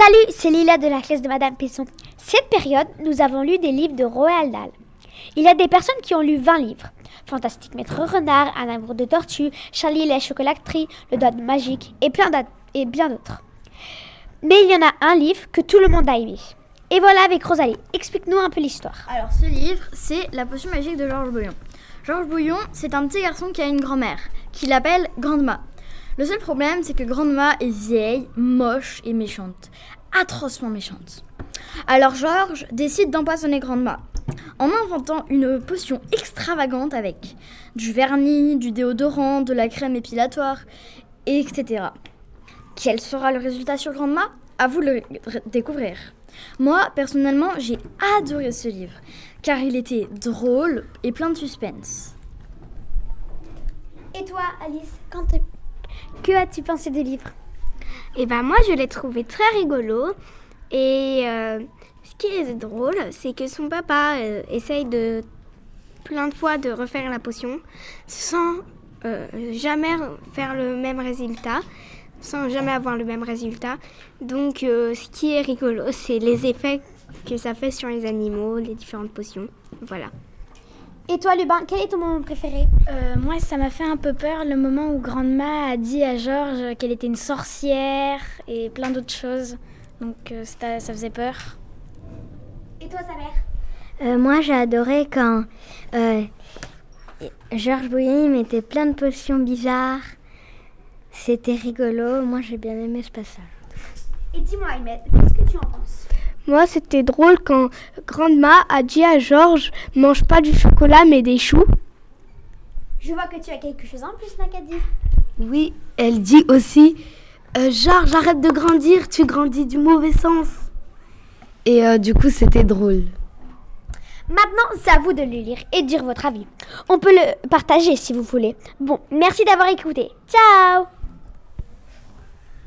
Salut, c'est Lila de la classe de Madame Pesson. Cette période, nous avons lu des livres de Roald Dahl. Il y a des personnes qui ont lu 20 livres. Fantastique Maître Renard, Un amour de tortue, Charlie et la chocolaterie, Le doigt magique et bien d'autres. Mais il y en a un livre que tout le monde a aimé. Et voilà avec Rosalie. Explique-nous un peu l'histoire. Alors ce livre, c'est La potion magique de Georges Bouillon. Georges Bouillon, c'est un petit garçon qui a une grand-mère, qui l'appelle Grand'ma. Le seul problème, c'est que Grand'ma est vieille, moche et méchante. Atrocement méchante. Alors Georges décide d'empoisonner Grand'ma en inventant une potion extravagante avec du vernis, du déodorant, de la crème épilatoire, etc. Quel sera le résultat sur Grand'ma ? À vous de le découvrir. Moi, personnellement, j'ai adoré ce livre, car il était drôle et plein de suspense. Et toi, Alice, que as-tu pensé du livre ? Eh ben moi, je l'ai trouvé très rigolo. Et ce qui est drôle, c'est que son papa essaye plein de fois de refaire la potion sans jamais faire le même résultat, sans jamais avoir le même résultat. Donc, ce qui est rigolo, c'est les effets que ça fait sur les animaux, les différentes potions. Voilà. Et toi, Lubin, quel est ton moment préféré ? Moi, ça m'a fait un peu peur le moment où Grand'ma a dit à Georges qu'elle était une sorcière et plein d'autres choses. Donc, ça faisait peur. Et toi, sa mère ? Moi, j'ai adoré quand Georges Bouillon mettait plein de potions bizarres. C'était rigolo. Moi, j'ai bien aimé ce passage. Et dis-moi, Ahmed, qu'est-ce que tu en penses ? Moi, c'était drôle quand Grand'ma a dit à Georges « Mange pas du chocolat, mais des choux ». Je vois que tu as quelque chose en plus, Nakadi. Oui, elle dit aussi Georges, arrête de grandir, tu grandis du mauvais sens. Et du coup, c'était drôle. Maintenant, c'est à vous de le lire et de dire votre avis. On peut le partager si vous voulez. Bon, merci d'avoir écouté. Ciao!